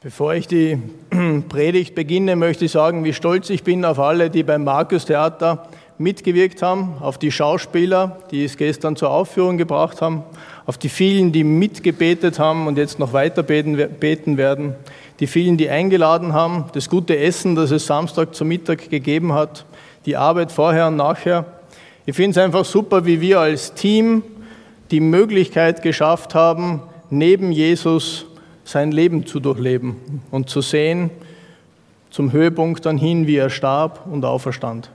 Bevor ich die Predigt beginne, möchte ich sagen, wie stolz ich bin auf alle, die beim Markus-Theater mitgewirkt haben, auf die Schauspieler, die es gestern zur Aufführung gebracht haben, auf die vielen, die mitgebetet haben und jetzt noch weiter beten werden, die vielen, die eingeladen haben, das gute Essen, das es Samstag zum Mittag gegeben hat, die Arbeit vorher und nachher. Ich finde es einfach super, wie wir als Team die Möglichkeit geschafft haben, neben Jesus sein Leben zu durchleben und zu sehen, zum Höhepunkt dann hin, wie er starb und auferstand.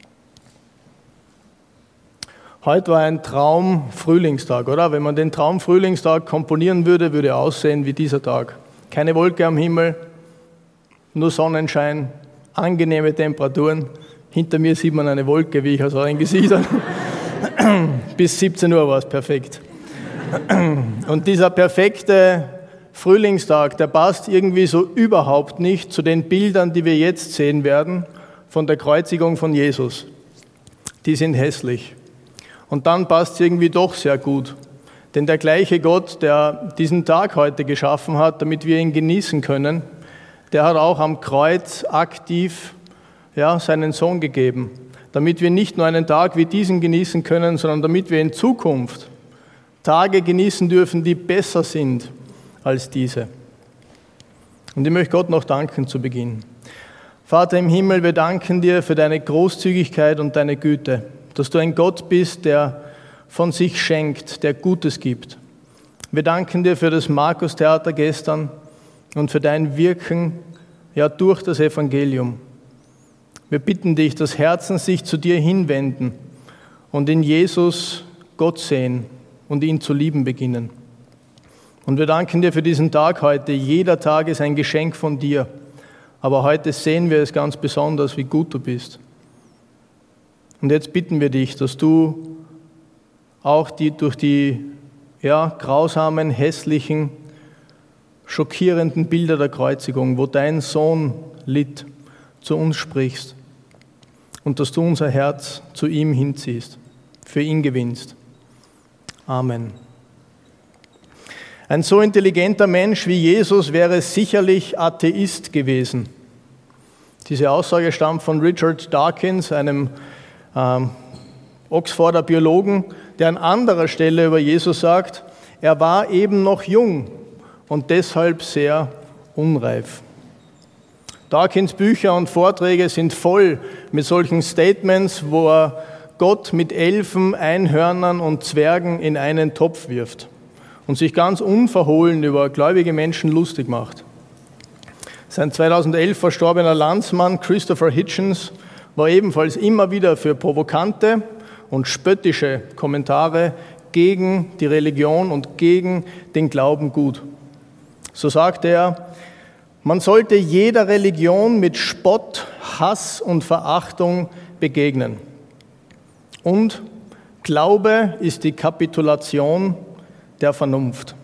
Heute war ein Traum-Frühlingstag, oder? Wenn man den Traum-Frühlingstag komponieren würde, würde er aussehen wie dieser Tag. Keine Wolke am Himmel, nur Sonnenschein, angenehme Temperaturen. Hinter mir sieht man eine Wolke, wie ich aus euren Gesichtern. Bis 17 Uhr war es perfekt. Und dieser perfekte Frühlingstag, der passt irgendwie so überhaupt nicht zu den Bildern, die wir jetzt sehen werden von der Kreuzigung von Jesus. Die sind hässlich. Und dann passt es irgendwie doch sehr gut. Denn der gleiche Gott, der diesen Tag heute geschaffen hat, damit wir ihn genießen können, der hat auch am Kreuz aktiv seinen Sohn gegeben. Damit wir nicht nur einen Tag wie diesen genießen können, sondern damit wir in Zukunft Tage genießen dürfen, die besser sind als diese. Und ich möchte Gott noch danken zu Beginn. Vater im Himmel, wir danken dir für deine Großzügigkeit und deine Güte, dass du ein Gott bist, der von sich schenkt, der Gutes gibt. Wir danken dir für das Markus-Theater gestern und für dein Wirken durch das Evangelium. Wir bitten dich, dass Herzen sich zu dir hinwenden und in Jesus Gott sehen und ihn zu lieben beginnen. Und wir danken dir für diesen Tag heute. Jeder Tag ist ein Geschenk von dir. Aber heute sehen wir es ganz besonders, wie gut du bist. Und jetzt bitten wir dich, dass du auch durch die grausamen, hässlichen, schockierenden Bilder der Kreuzigung, wo dein Sohn litt, zu uns sprichst. Und dass du unser Herz zu ihm hinziehst, für ihn gewinnst. Amen. Ein so intelligenter Mensch wie Jesus wäre sicherlich Atheist gewesen. Diese Aussage stammt von Richard Dawkins, einem Oxforder Biologen, der an anderer Stelle über Jesus sagt, er war eben noch jung und deshalb sehr unreif. Dawkins Bücher und Vorträge sind voll mit solchen Statements, wo er Gott mit Elfen, Einhörnern und Zwergen in einen Topf wirft und sich ganz unverhohlen über gläubige Menschen lustig macht. Sein 2011 verstorbener Landsmann Christopher Hitchens war ebenfalls immer wieder für provokante und spöttische Kommentare gegen die Religion und gegen den Glauben gut. So sagte er, man sollte jeder Religion mit Spott, Hass und Verachtung begegnen. Und Glaube ist die Kapitulation der Vernunft.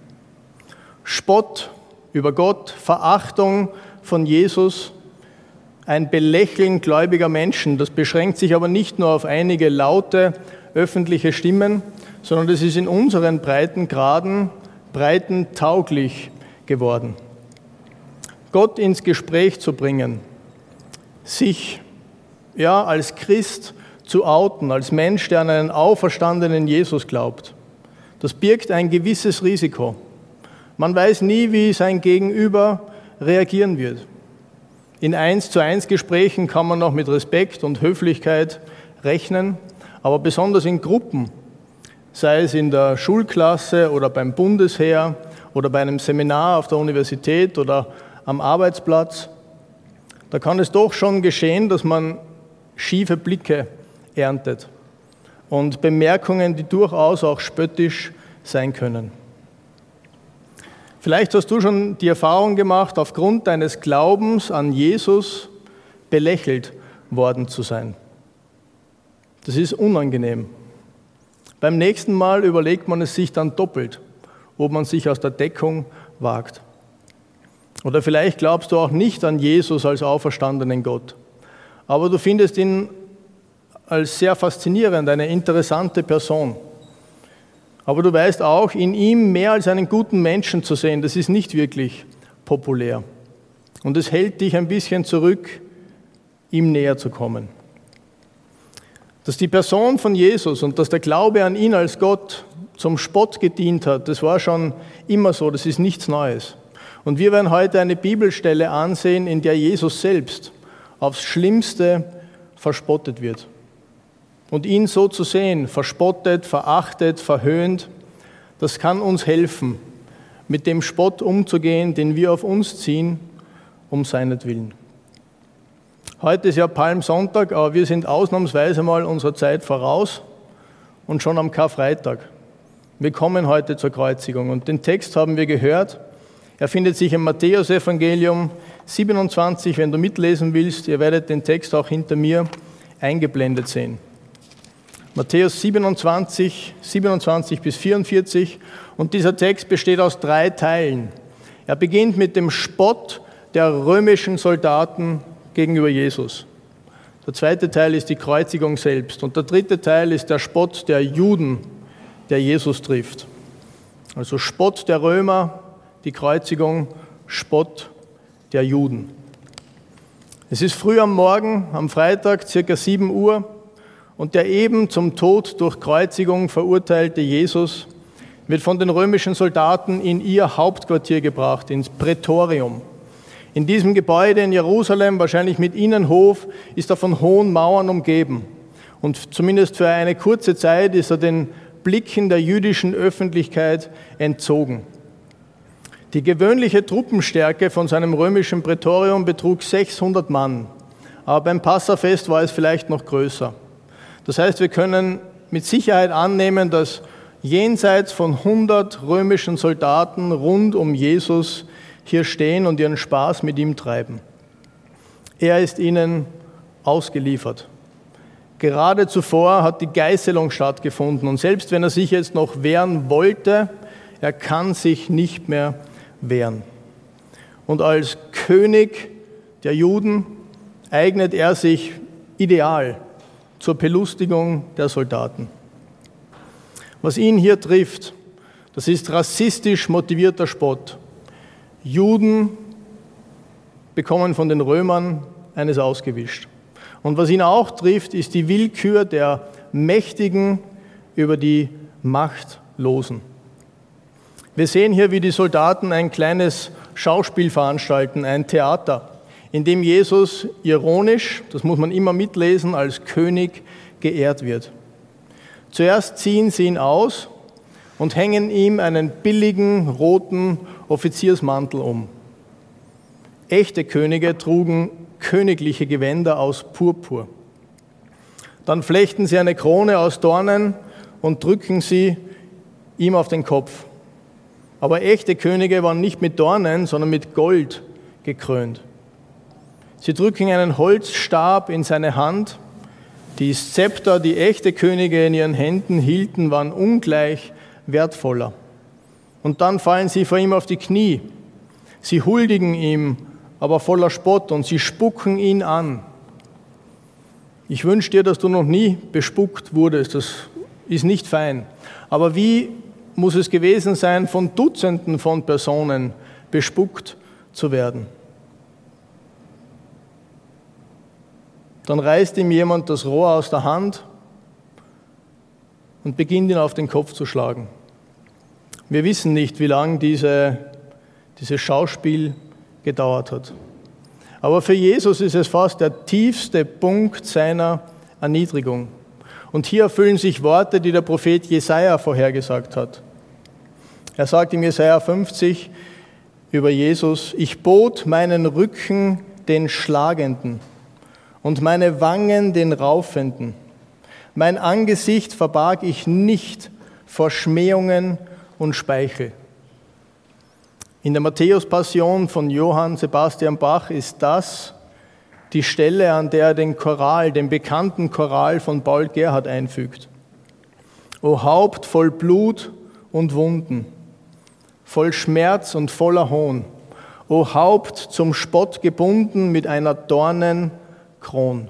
Spott über Gott, Verachtung von Jesus, ein Belächeln gläubiger Menschen, das beschränkt sich aber nicht nur auf einige laute öffentliche Stimmen, sondern das ist in unseren Breiten tauglich geworden. Gott ins Gespräch zu bringen, sich als Christ zu outen, als Mensch, der an einen auferstandenen Jesus glaubt, das birgt ein gewisses Risiko. Man weiß nie, wie sein Gegenüber reagieren wird. In 1:1 Gesprächen kann man noch mit Respekt und Höflichkeit rechnen, aber besonders in Gruppen, sei es in der Schulklasse oder beim Bundesheer oder bei einem Seminar auf der Universität oder am Arbeitsplatz, da kann es doch schon geschehen, dass man schiefe Blicke erntet und Bemerkungen, die durchaus auch spöttisch sein können. Vielleicht hast du schon die Erfahrung gemacht, aufgrund deines Glaubens an Jesus belächelt worden zu sein. Das ist unangenehm. Beim nächsten Mal überlegt man es sich dann doppelt, ob man sich aus der Deckung wagt. Oder vielleicht glaubst du auch nicht an Jesus als auferstandenen Gott, aber du findest ihn als sehr faszinierend, eine interessante Person. Aber du weißt auch, in ihm mehr als einen guten Menschen zu sehen, das ist nicht wirklich populär. Und es hält dich ein bisschen zurück, ihm näher zu kommen. Dass die Person von Jesus und dass der Glaube an ihn als Gott zum Spott gedient hat, das war schon immer so, das ist nichts Neues. Und wir werden heute eine Bibelstelle ansehen, in der Jesus selbst aufs Schlimmste verspottet wird. Und ihn so zu sehen, verspottet, verachtet, verhöhnt, das kann uns helfen, mit dem Spott umzugehen, den wir auf uns ziehen, um seinetwillen. Heute ist ja Palmsonntag, aber wir sind ausnahmsweise mal unserer Zeit voraus und schon am Karfreitag. Wir kommen heute zur Kreuzigung und den Text haben wir gehört. Er findet sich im Matthäus-Evangelium 27, wenn du mitlesen willst. Ihr werdet den Text auch hinter mir eingeblendet sehen. Matthäus 27 bis 44 und dieser Text besteht aus 3 Teilen. Er beginnt mit dem Spott der römischen Soldaten gegenüber Jesus. Der 2. Teil ist die Kreuzigung selbst und der 3. Teil ist der Spott der Juden, der Jesus trifft. Also Spott der Römer, die Kreuzigung, Spott der Juden. Es ist früh am Morgen, am Freitag, ca. 7 Uhr, und der eben zum Tod durch Kreuzigung verurteilte Jesus wird von den römischen Soldaten in ihr Hauptquartier gebracht, ins Prätorium. In diesem Gebäude in Jerusalem, wahrscheinlich mit Innenhof, ist er von hohen Mauern umgeben. Und zumindest für eine kurze Zeit ist er den Blicken der jüdischen Öffentlichkeit entzogen. Die gewöhnliche Truppenstärke von seinem römischen Prätorium betrug 600 Mann, aber beim Passafest war es vielleicht noch größer. Das heißt, wir können mit Sicherheit annehmen, dass jenseits von 100 römischen Soldaten rund um Jesus hier stehen und ihren Spaß mit ihm treiben. Er ist ihnen ausgeliefert. Gerade zuvor hat die Geißelung stattgefunden und selbst wenn er sich jetzt noch wehren wollte, er kann sich nicht mehr wehren. Und als König der Juden eignet er sich ideal zur Belustigung der Soldaten. Was ihn hier trifft, das ist rassistisch motivierter Spott. Juden bekommen von den Römern eines ausgewischt. Und was ihn auch trifft, ist die Willkür der Mächtigen über die Machtlosen. Wir sehen hier, wie die Soldaten ein kleines Schauspiel veranstalten, ein Theater, in dem Jesus ironisch, das muss man immer mitlesen, als König geehrt wird. Zuerst ziehen sie ihn aus und hängen ihm einen billigen roten Offiziersmantel um. Echte Könige trugen königliche Gewänder aus Purpur. Dann flechten sie eine Krone aus Dornen und drücken sie ihm auf den Kopf. Aber echte Könige waren nicht mit Dornen, sondern mit Gold gekrönt. Sie drücken einen Holzstab in seine Hand. Die Szepter, die echte Könige in ihren Händen hielten, waren ungleich wertvoller. Und dann fallen sie vor ihm auf die Knie. Sie huldigen ihm, aber voller Spott, und sie spucken ihn an. Ich wünsche dir, dass du noch nie bespuckt wurdest. Das ist nicht fein. Aber wie muss es gewesen sein, von Dutzenden von Personen bespuckt zu werden? Dann reißt ihm jemand das Rohr aus der Hand und beginnt ihn auf den Kopf zu schlagen. Wir wissen nicht, wie lange dieses Schauspiel gedauert hat. Aber für Jesus ist es fast der tiefste Punkt seiner Erniedrigung. Und hier erfüllen sich Worte, die der Prophet Jesaja vorhergesagt hat. Er sagt in Jesaja 50 über Jesus: Ich bot meinen Rücken den Schlagenden und meine Wangen den Raufenden. Mein Angesicht verbarg ich nicht vor Schmähungen und Speichel. In der Matthäus-Passion von Johann Sebastian Bach ist das die Stelle, an der er den Choral, den bekannten Choral von Paul Gerhardt einfügt. O Haupt voll Blut und Wunden, voll Schmerz und voller Hohn, o Haupt zum Spott gebunden mit einer Dornenkron.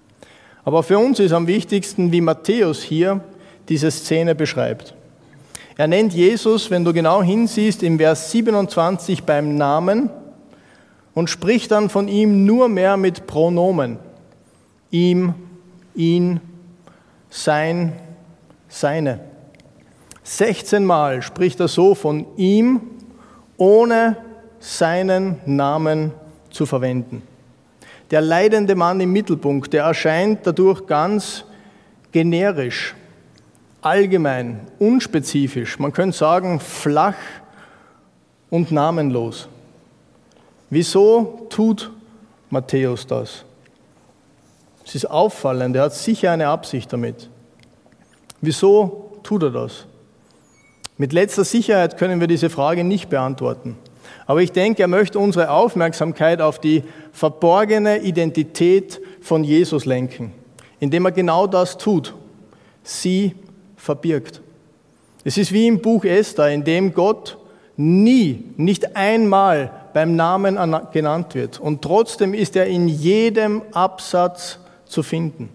Aber für uns ist am wichtigsten, wie Matthäus hier diese Szene beschreibt. Er nennt Jesus, wenn du genau hinsiehst, im Vers 27 beim Namen und spricht dann von ihm nur mehr mit Pronomen. Ihm, ihn, sein, seine. 16 Mal spricht er so von ihm, ohne seinen Namen zu verwenden. Der leidende Mann im Mittelpunkt, der erscheint dadurch ganz generisch, allgemein, unspezifisch, man könnte sagen flach und namenlos. Wieso tut Matthäus das? Es ist auffallend, er hat sicher eine Absicht damit. Wieso tut er das? Mit letzter Sicherheit können wir diese Frage nicht beantworten. Aber ich denke, er möchte unsere Aufmerksamkeit auf die verborgene Identität von Jesus lenken, indem er genau das tut, sie verbirgt. Es ist wie im Buch Esther, in dem Gott nicht einmal beim Namen genannt wird. Und trotzdem ist er in jedem Absatz zu finden.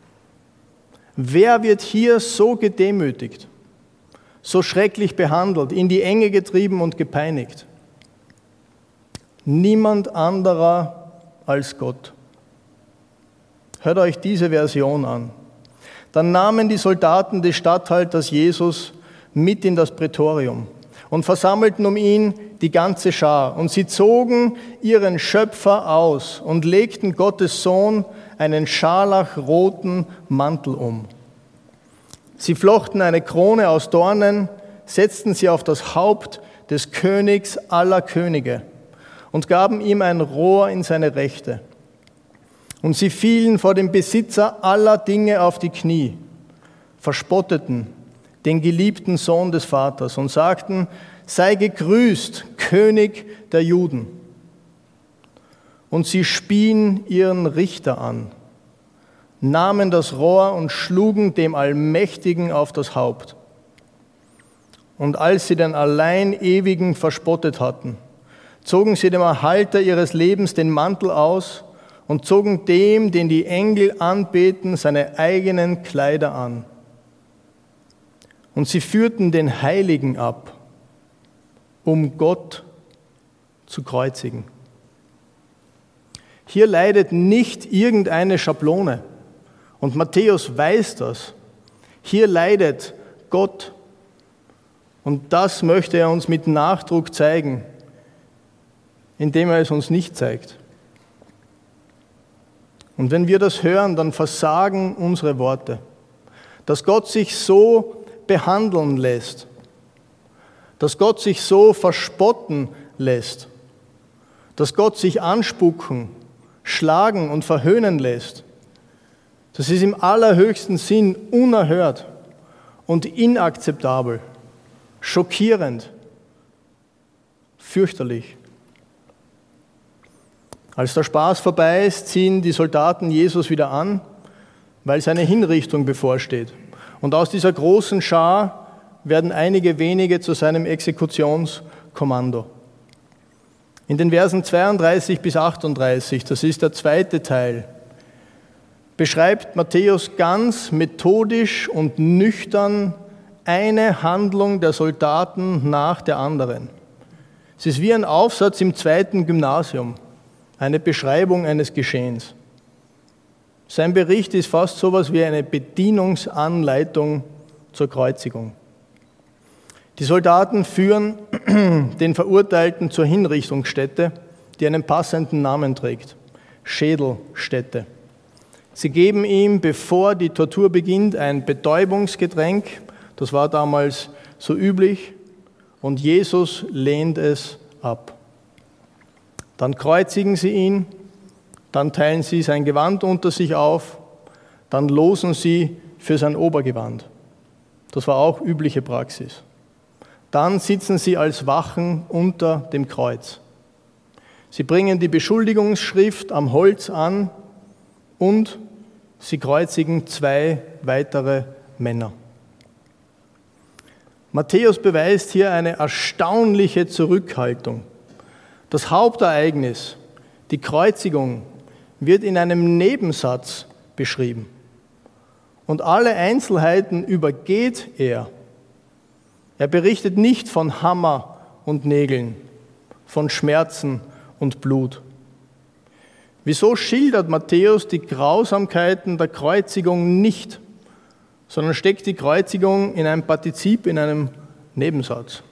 Wer wird hier so gedemütigt, so schrecklich behandelt, in die Enge getrieben und gepeinigt? Niemand anderer als Gott. Hört euch diese Version an. Dann nahmen die Soldaten des Statthalters Jesus mit in das Prätorium und versammelten um ihn die ganze Schar. Und sie zogen ihren Schöpfer aus und legten Gottes Sohn einen scharlachroten Mantel um. Sie flochten eine Krone aus Dornen, setzten sie auf das Haupt des Königs aller Könige und gaben ihm ein Rohr in seine Rechte. Und sie fielen vor dem Besitzer aller Dinge auf die Knie, verspotteten den geliebten Sohn des Vaters und sagten: Sei gegrüßt, König der Juden. Und sie spien ihren Richter an, nahmen das Rohr und schlugen dem Allmächtigen auf das Haupt. Und als sie den allein Ewigen verspottet hatten, zogen sie dem Erhalter ihres Lebens den Mantel aus und zogen dem, den die Engel anbeten, seine eigenen Kleider an. Und sie führten den Heiligen ab, um Gott zu kreuzigen. Hier leidet nicht irgendeine Schablone. Und Matthäus weiß das. Hier leidet Gott. Und das möchte er uns mit Nachdruck zeigen, indem er es uns nicht zeigt. Und wenn wir das hören, dann versagen unsere Worte. Dass Gott sich so behandeln lässt, dass Gott sich so verspotten lässt, dass Gott sich anspucken, schlagen und verhöhnen lässt, das ist im allerhöchsten Sinn unerhört und inakzeptabel, schockierend, fürchterlich. Als der Spaß vorbei ist, ziehen die Soldaten Jesus wieder an, weil seine Hinrichtung bevorsteht. Und aus dieser großen Schar werden einige wenige zu seinem Exekutionskommando. In den Versen 32 bis 38, das ist der zweite Teil, beschreibt Matthäus ganz methodisch und nüchtern eine Handlung der Soldaten nach der anderen. Es ist wie ein Aufsatz im 2. Gymnasium, eine Beschreibung eines Geschehens. Sein Bericht ist fast so etwas wie eine Bedienungsanleitung zur Kreuzigung. Die Soldaten führen den Verurteilten zur Hinrichtungsstätte, die einen passenden Namen trägt: Schädelstätte. Sie geben ihm, bevor die Tortur beginnt, ein Betäubungsgetränk. Das war damals so üblich. Und Jesus lehnt es ab. Dann kreuzigen sie ihn, dann teilen sie sein Gewand unter sich auf, dann losen sie für sein Obergewand. Das war auch übliche Praxis. Dann sitzen sie als Wachen unter dem Kreuz. Sie bringen die Beschuldigungsschrift am Holz an und sie kreuzigen 2 weitere Männer. Matthäus beweist hier eine erstaunliche Zurückhaltung. Das Hauptereignis, die Kreuzigung, wird in einem Nebensatz beschrieben. Und alle Einzelheiten übergeht er. Er berichtet nicht von Hammer und Nägeln, von Schmerzen und Blut. Wieso schildert Matthäus die Grausamkeiten der Kreuzigung nicht, sondern steckt die Kreuzigung in einem Partizip, in einem Nebensatz?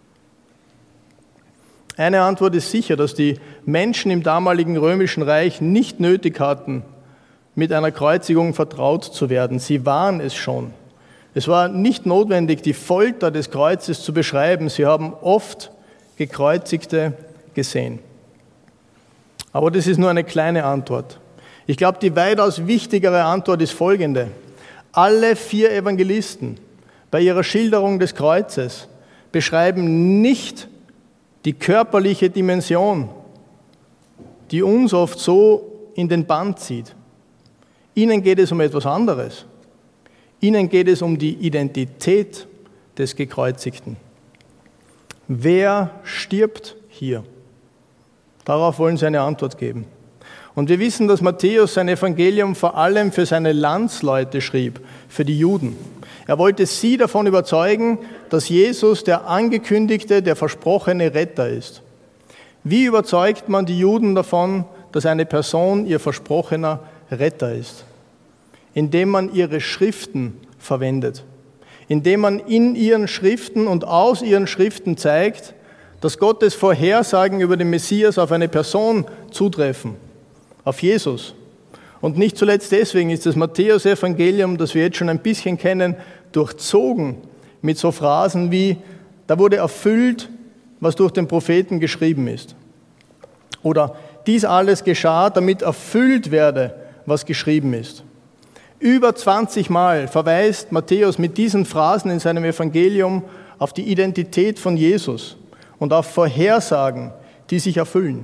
Eine Antwort ist sicher, dass die Menschen im damaligen römischen Reich nicht nötig hatten, mit einer Kreuzigung vertraut zu werden. Sie waren es schon. Es war nicht notwendig, die Folter des Kreuzes zu beschreiben. Sie haben oft Gekreuzigte gesehen. Aber das ist nur eine kleine Antwort. Ich glaube, die weitaus wichtigere Antwort ist folgende. Alle 4 Evangelisten bei ihrer Schilderung des Kreuzes beschreiben nicht die körperliche Dimension, die uns oft so in den Bann zieht. Ihnen geht es um etwas anderes. Ihnen geht es um die Identität des Gekreuzigten. Wer stirbt hier? Darauf wollen sie eine Antwort geben. Und wir wissen, dass Matthäus sein Evangelium vor allem für seine Landsleute schrieb, für die Juden. Er wollte sie davon überzeugen, dass Jesus der angekündigte, der versprochene Retter ist. Wie überzeugt man die Juden davon, dass eine Person ihr versprochener Retter ist? Indem man ihre Schriften verwendet. Indem man in ihren Schriften und aus ihren Schriften zeigt, dass Gottes Vorhersagen über den Messias auf eine Person zutreffen, auf Jesus. Und nicht zuletzt deswegen ist das Matthäus-Evangelium, das wir jetzt schon ein bisschen kennen, durchzogen mit so Phrasen wie, da wurde erfüllt, was durch den Propheten geschrieben ist. Oder dies alles geschah, damit erfüllt werde, was geschrieben ist. Über 20 Mal verweist Matthäus mit diesen Phrasen in seinem Evangelium auf die Identität von Jesus und auf Vorhersagen, die sich erfüllen.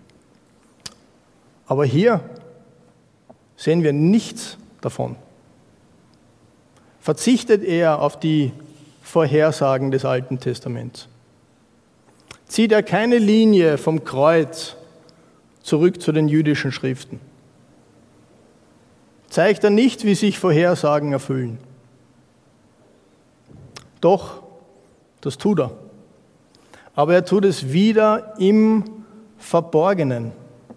Aber hier sehen wir nichts davon. Verzichtet er auf die Vorhersagen des Alten Testaments? Zieht er keine Linie vom Kreuz zurück zu den jüdischen Schriften? Zeigt er nicht, wie sich Vorhersagen erfüllen? Doch, das tut er. Aber er tut es wieder im Verborgenen.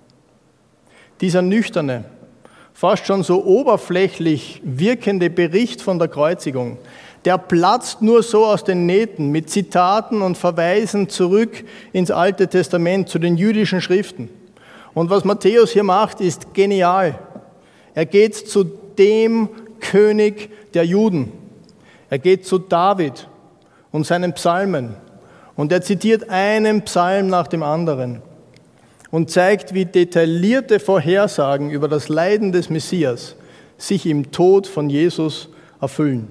Dieser nüchterne, fast schon so oberflächlich wirkende Bericht von der Kreuzigung, der platzt nur so aus den Nähten mit Zitaten und Verweisen zurück ins Alte Testament, zu den jüdischen Schriften. Und was Matthäus hier macht, ist genial. Er geht zu dem König der Juden. Er geht zu David und seinen Psalmen. Und er zitiert einen Psalm nach dem anderen und zeigt, wie detaillierte Vorhersagen über das Leiden des Messias sich im Tod von Jesus erfüllen.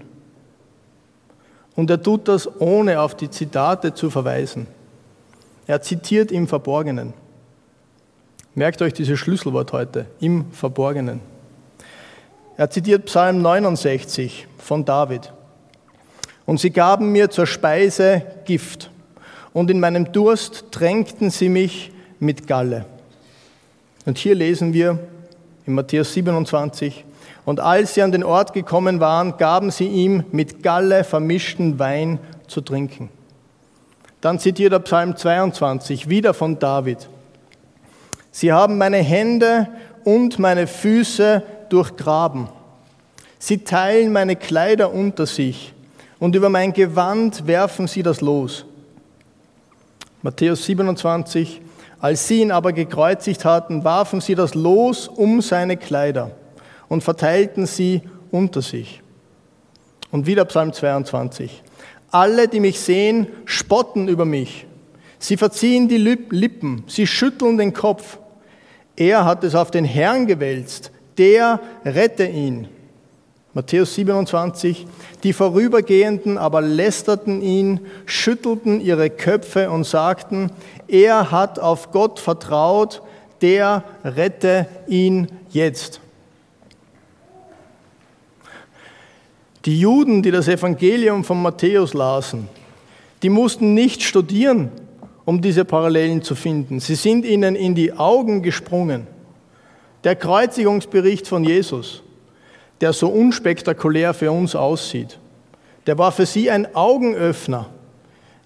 Und er tut das, ohne auf die Zitate zu verweisen. Er zitiert im Verborgenen. Merkt euch dieses Schlüsselwort heute, im Verborgenen. Er zitiert Psalm 69 von David. Und sie gaben mir zur Speise Gift, und in meinem Durst tränkten sie mich mit Galle. Und hier lesen wir in Matthäus 27, und als sie an den Ort gekommen waren, gaben sie ihm mit Galle vermischten Wein zu trinken. Dann zitiert er Psalm 22, wieder von David. Sie haben meine Hände und meine Füße durchgraben. Sie teilen meine Kleider unter sich und über mein Gewand werfen sie das Los. Matthäus 27, als sie ihn aber gekreuzigt hatten, warfen sie das Los um seine Kleider und verteilten sie unter sich. Und wieder Psalm 22. Alle, die mich sehen, spotten über mich. Sie verziehen die Lippen, sie schütteln den Kopf. Er hat es auf den Herrn gewälzt, der rette ihn. Matthäus 27, die Vorübergehenden aber lästerten ihn, schüttelten ihre Köpfe und sagten, er hat auf Gott vertraut, der rette ihn jetzt. Die Juden, die das Evangelium von Matthäus lasen, die mussten nicht studieren, um diese Parallelen zu finden. Sie sind ihnen in die Augen gesprungen. Der Kreuzigungsbericht von Jesus, der so unspektakulär für uns aussieht, der war für sie ein Augenöffner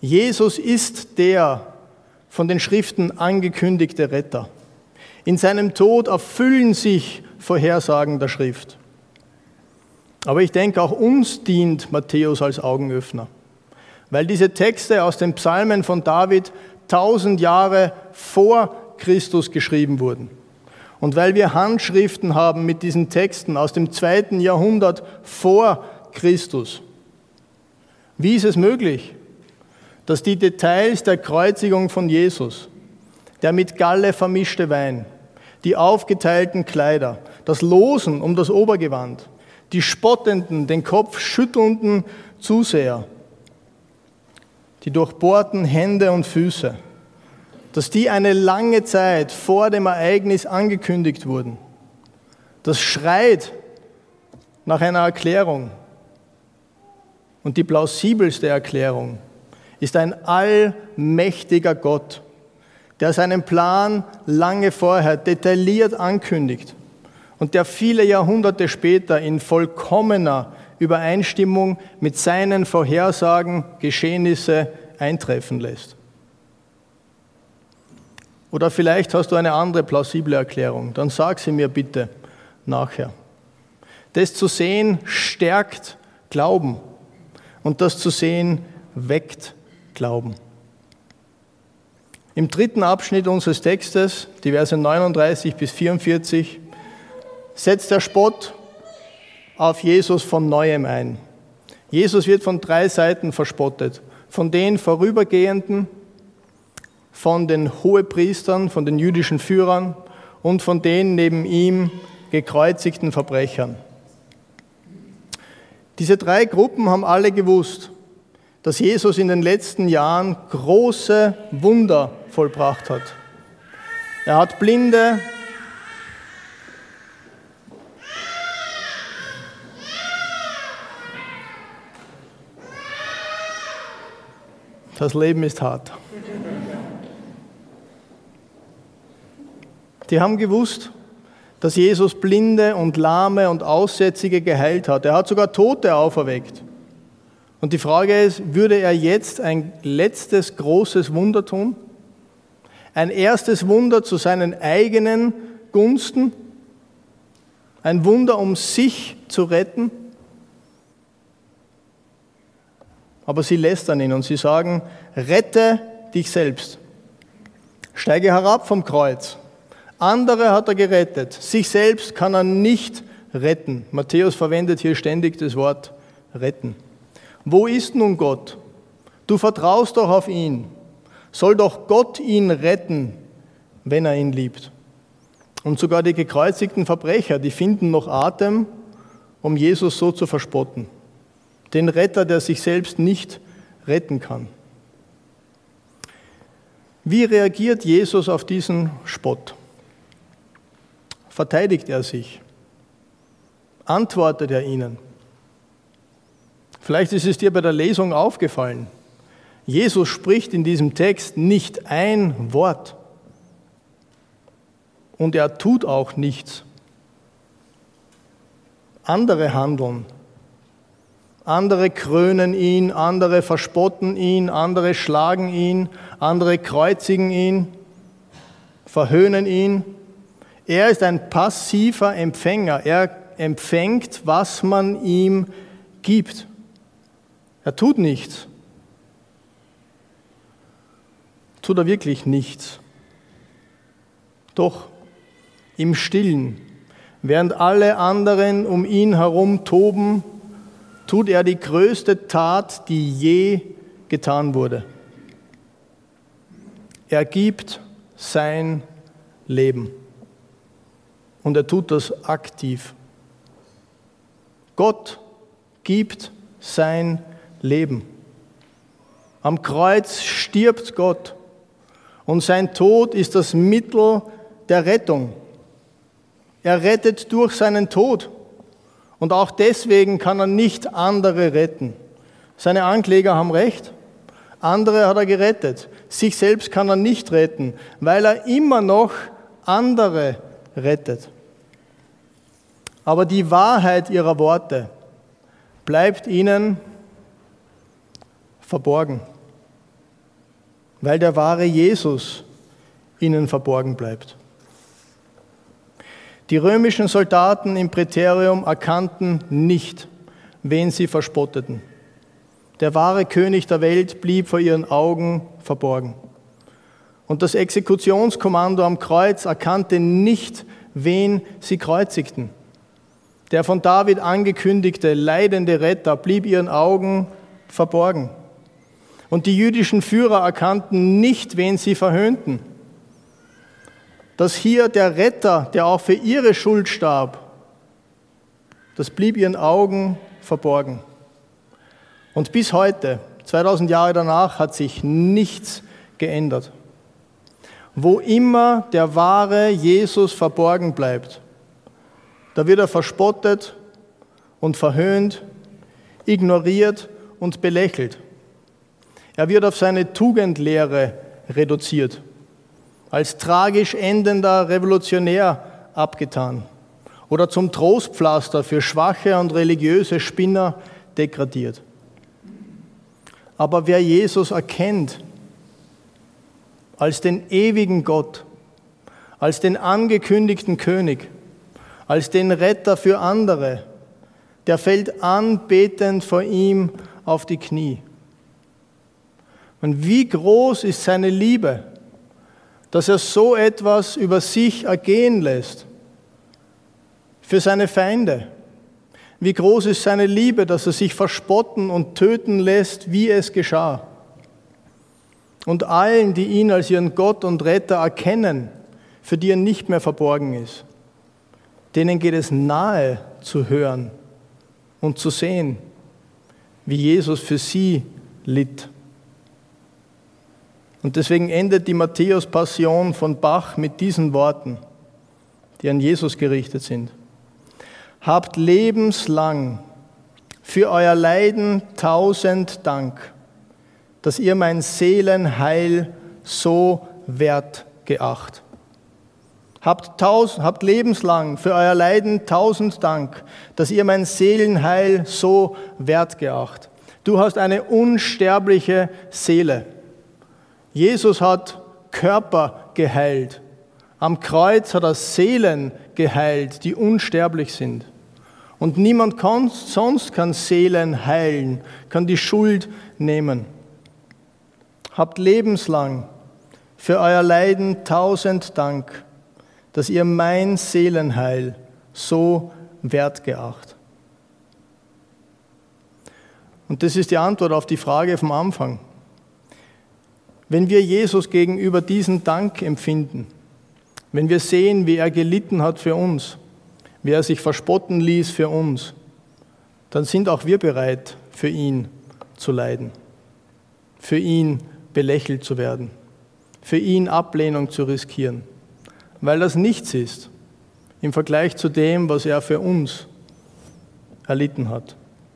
Jesus ist der von den Schriften angekündigte Retter. In seinem Tod erfüllen sich Vorhersagen der Schrift. Aber ich denke, auch uns dient Matthäus als Augenöffner, weil diese Texte aus den Psalmen von David 1000 Jahre vor Christus geschrieben wurden. Und weil wir Handschriften haben mit diesen Texten aus dem 2. Jahrhundert vor Christus. Wie ist es möglich, dass die Details der Kreuzigung von Jesus, der mit Galle vermischte Wein, die aufgeteilten Kleider, das Losen um das Obergewand, die spottenden, den Kopf schüttelnden Zuseher, die durchbohrten Hände und Füße, dass die eine lange Zeit vor dem Ereignis angekündigt wurden. Das schreit nach einer Erklärung. Und die plausibelste Erklärung ist ein allmächtiger Gott, der seinen Plan lange vorher detailliert ankündigt und der viele Jahrhunderte später in vollkommener Übereinstimmung mit seinen Vorhersagen Geschehnisse eintreffen lässt. Oder vielleicht hast du eine andere plausible Erklärung, dann sag sie mir bitte nachher. Das zu sehen stärkt Glauben und das zu sehen weckt Glauben. Im 3. Abschnitt unseres Textes, die Verse 39 bis 44, setzt der Spott auf Jesus von Neuem ein. Jesus wird von 3 Seiten verspottet. Von den Vorübergehenden, von den Hohepriestern, von den jüdischen Führern und von den neben ihm gekreuzigten Verbrechern. Diese 3 Gruppen haben alle gewusst, dass Jesus in den letzten Jahren große Wunder vollbracht hat. Er hat Blinde, das Leben ist hart. Die haben gewusst, dass Jesus Blinde und Lahme und Aussätzige geheilt hat. Er hat sogar Tote auferweckt. Und die Frage ist, würde er jetzt ein letztes großes Wunder tun? Ein erstes Wunder zu seinen eigenen Gunsten? Ein Wunder, um sich zu retten? Aber sie lästern ihn und sie sagen, rette dich selbst. Steige herab vom Kreuz. Andere hat er gerettet. Sich selbst kann er nicht retten. Matthäus verwendet hier ständig das Wort retten. Wo ist nun Gott? Du vertraust doch auf ihn. Soll doch Gott ihn retten, wenn er ihn liebt. Und sogar die gekreuzigten Verbrecher, die finden noch Atem, um Jesus so zu verspotten. Den Retter, der sich selbst nicht retten kann. Wie reagiert Jesus auf diesen Spott? Verteidigt er sich? Antwortet er ihnen? Vielleicht ist es dir bei der Lesung aufgefallen. Jesus spricht in diesem Text nicht ein Wort. Und er tut auch nichts. Andere handeln. Andere krönen ihn, andere verspotten ihn, andere schlagen ihn, andere kreuzigen ihn, verhöhnen ihn. Er ist ein passiver Empfänger. Er empfängt, was man ihm gibt. Er tut nichts. Tut er wirklich nichts? Doch im Stillen, während alle anderen um ihn herum toben, tut er die größte Tat, die je getan wurde. Er gibt sein Leben. Und er tut das aktiv. Gott gibt sein Leben. Am Kreuz stirbt Gott. Und sein Tod ist das Mittel der Rettung. Er rettet durch seinen Tod. Und auch deswegen kann er nicht andere retten. Seine Ankläger haben recht. Andere hat er gerettet. Sich selbst kann er nicht retten, weil er immer noch andere rettet. Aber die Wahrheit ihrer Worte bleibt ihnen verborgen. weil der wahre Jesus ihnen verborgen bleibt. Die römischen Soldaten im Prätorium erkannten nicht, wen sie verspotteten. Der wahre König der Welt blieb vor ihren Augen verborgen. Und das Exekutionskommando am Kreuz erkannte nicht, wen sie kreuzigten. Der von David angekündigte, leidende Retter blieb ihren Augen verborgen. Und die jüdischen Führer erkannten nicht, wen sie verhöhnten. Dass hier der Retter, der auch für ihre Schuld starb, das blieb ihren Augen verborgen. Und bis heute, 2000 Jahre danach, hat sich nichts geändert. Wo immer der wahre Jesus verborgen bleibt, da wird er verspottet und verhöhnt, ignoriert und belächelt. Er wird auf seine Tugendlehre reduziert, als tragisch endender Revolutionär abgetan oder zum Trostpflaster für schwache und religiöse Spinner degradiert. Aber wer Jesus erkennt als den ewigen Gott, als den angekündigten König, als den Retter für andere, der fällt anbetend vor ihm auf die Knie. Und wie groß ist seine Liebe, dass er so etwas über sich ergehen lässt, für seine Feinde. Wie groß ist seine Liebe, dass er sich verspotten und töten lässt, wie es geschah. Und allen, die ihn als ihren Gott und Retter erkennen, für die er nicht mehr verborgen ist, denen geht es nahe zu hören und zu sehen, wie Jesus für sie litt. Und deswegen endet die Matthäus-Passion von Bach mit diesen Worten, die an Jesus gerichtet sind. Habt lebenslang für euer Leiden 1000 Dank, dass ihr mein Seelenheil so wert geacht. Habt lebenslang für euer Leiden 1000 Dank, dass ihr mein Seelenheil so wert geacht. Du hast eine unsterbliche Seele. Jesus hat Körper geheilt. Am Kreuz hat er Seelen geheilt, die unsterblich sind. Und niemand sonst kann Seelen heilen, kann die Schuld nehmen. Habt lebenslang für euer Leiden 1000 Dank, dass ihr mein Seelenheil so wert geacht. Und das ist die Antwort auf die Frage vom Anfang. Wenn wir Jesus gegenüber diesen Dank empfinden, wenn wir sehen, wie er gelitten hat für uns, wie er sich verspotten ließ für uns, dann sind auch wir bereit, für ihn zu leiden, für ihn belächelt zu werden, für ihn Ablehnung zu riskieren, weil das nichts ist im Vergleich zu dem, was er für uns erlitten hat.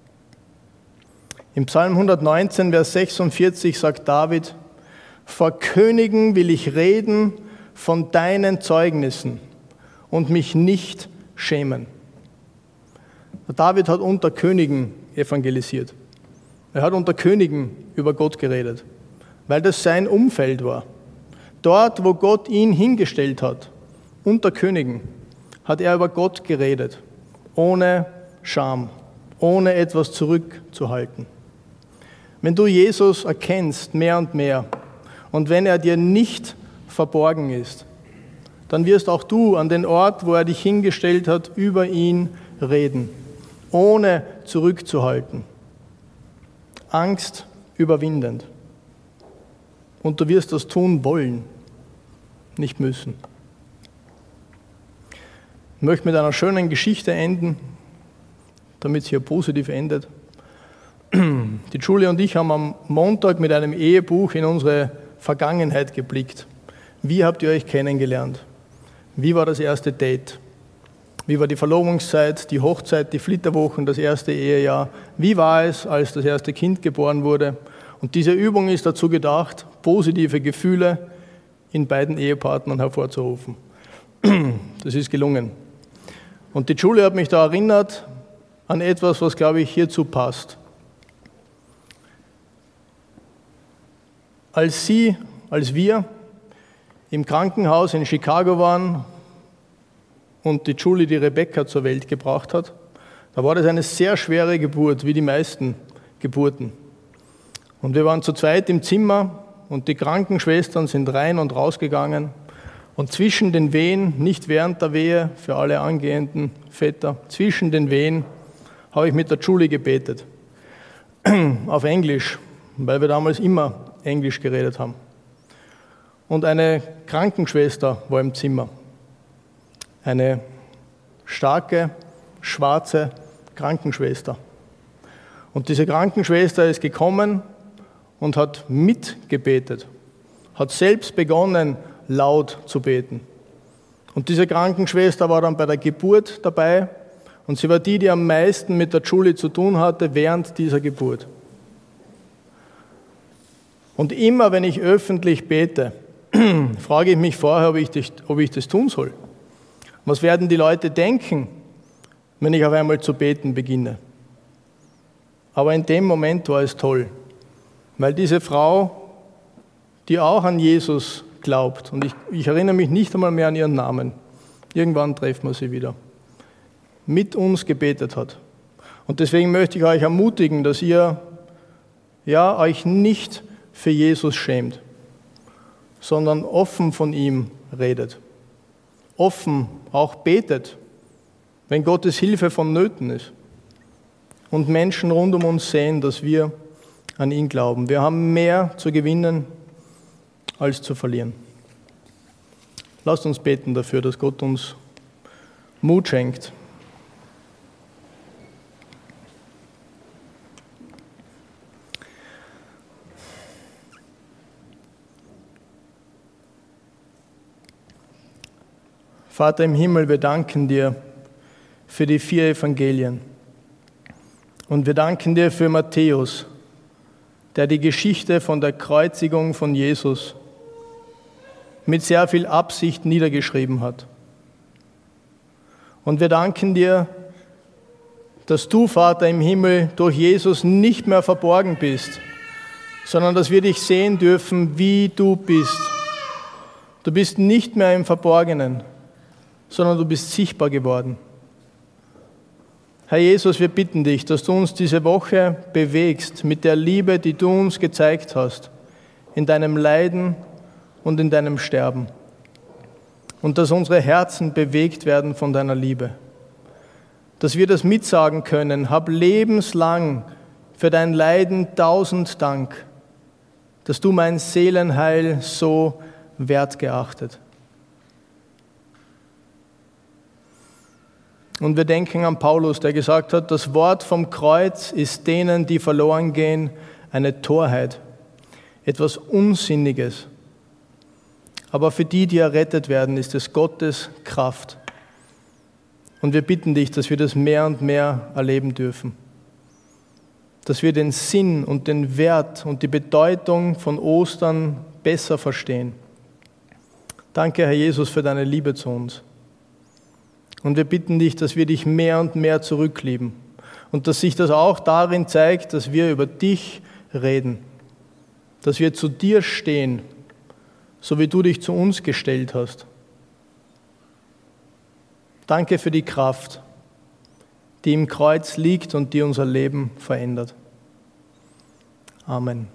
Im Psalm 119, Vers 46 sagt David, vor Königen will ich reden von deinen Zeugnissen und mich nicht schämen. David hat unter Königen evangelisiert. Er hat unter Königen über Gott geredet, weil das sein Umfeld war. Dort, wo Gott ihn hingestellt hat, unter Königen, hat er über Gott geredet, ohne Scham, ohne etwas zurückzuhalten. Wenn du Jesus erkennst mehr und mehr und wenn er dir nicht verborgen ist, dann wirst auch du an den Ort, wo er dich hingestellt hat, über ihn reden, ohne zurückzuhalten, Angst überwindend. Und du wirst das tun wollen, nicht müssen. Ich möchte mit einer schönen Geschichte enden, damit es hier positiv endet. Die Julie und ich haben am Montag mit einem Ehebuch in unsere Vergangenheit geblickt. Wie habt ihr euch kennengelernt? Wie war das erste Date? Wie war die Verlobungszeit, die Hochzeit, die Flitterwochen, das erste Ehejahr? Wie war es, als das erste Kind geboren wurde? Und diese Übung ist dazu gedacht, positive Gefühle in beiden Ehepartnern hervorzurufen. Das ist gelungen. Und die Julie hat mich da erinnert an etwas, was, glaube ich, hierzu passt. Als sie als wir im Krankenhaus in Chicago waren und die Julie, die Rebecca, zur Welt gebracht hat, da war das eine sehr schwere Geburt, wie die meisten Geburten. Und wir waren zu zweit im Zimmer und die Krankenschwestern sind rein und rausgegangen. Und zwischen den Wehen, nicht während der Wehe, für alle angehenden Väter, zwischen den Wehen habe ich mit der Julie gebetet. Auf Englisch, weil wir damals immer Englisch geredet haben. Und eine Krankenschwester war im Zimmer. Eine starke, schwarze Krankenschwester. Und diese Krankenschwester ist gekommen und hat mitgebetet, hat selbst begonnen, laut zu beten. Und diese Krankenschwester war dann bei der Geburt dabei und sie war die am meisten mit der Julie zu tun hatte während dieser Geburt. Und immer, wenn ich öffentlich bete, frage ich mich vorher, ob ich das tun soll. Was werden die Leute denken, wenn ich auf einmal zu beten beginne? Aber in dem Moment war es toll, weil diese Frau, die auch an Jesus glaubt, und ich erinnere mich nicht einmal mehr an ihren Namen, irgendwann treffen wir sie wieder, mit uns gebetet hat. Und deswegen möchte ich euch ermutigen, dass ihr euch nicht für Jesus schämt, sondern offen von ihm redet. Offen auch betet, wenn Gottes Hilfe vonnöten ist. Und Menschen rund um uns sehen, dass wir an ihn glauben. Wir haben mehr zu gewinnen als zu verlieren. Lasst uns beten dafür, dass Gott uns Mut schenkt. Vater im Himmel, wir danken dir für die 4 Evangelien. Und wir danken dir für Matthäus, der die Geschichte von der Kreuzigung von Jesus mit sehr viel Absicht niedergeschrieben hat. Und wir danken dir, dass du, Vater im Himmel, durch Jesus nicht mehr verborgen bist, sondern dass wir dich sehen dürfen, wie du bist. Du bist nicht mehr im Verborgenen, sondern du bist sichtbar geworden. Herr Jesus, wir bitten dich, dass du uns diese Woche bewegst mit der Liebe, die du uns gezeigt hast, in deinem Leiden und in deinem Sterben. Und dass unsere Herzen bewegt werden von deiner Liebe. Dass wir das mitsagen können, hab lebenslang für dein Leiden 1000 Dank, dass du mein Seelenheil so wertgeachtet. Und wir denken an Paulus, der gesagt hat, das Wort vom Kreuz ist denen, die verloren gehen, eine Torheit, etwas Unsinniges. Aber für die, die errettet werden, ist es Gottes Kraft. Und wir bitten dich, dass wir das mehr und mehr erleben dürfen. Dass wir den Sinn und den Wert und die Bedeutung von Ostern besser verstehen. Danke, Herr Jesus, für deine Liebe zu uns. Und wir bitten dich, dass wir dich mehr und mehr zurücklieben. Und dass sich das auch darin zeigt, dass wir über dich reden. Dass wir zu dir stehen, so wie du dich zu uns gestellt hast. Danke für die Kraft, die im Kreuz liegt und die unser Leben verändert. Amen.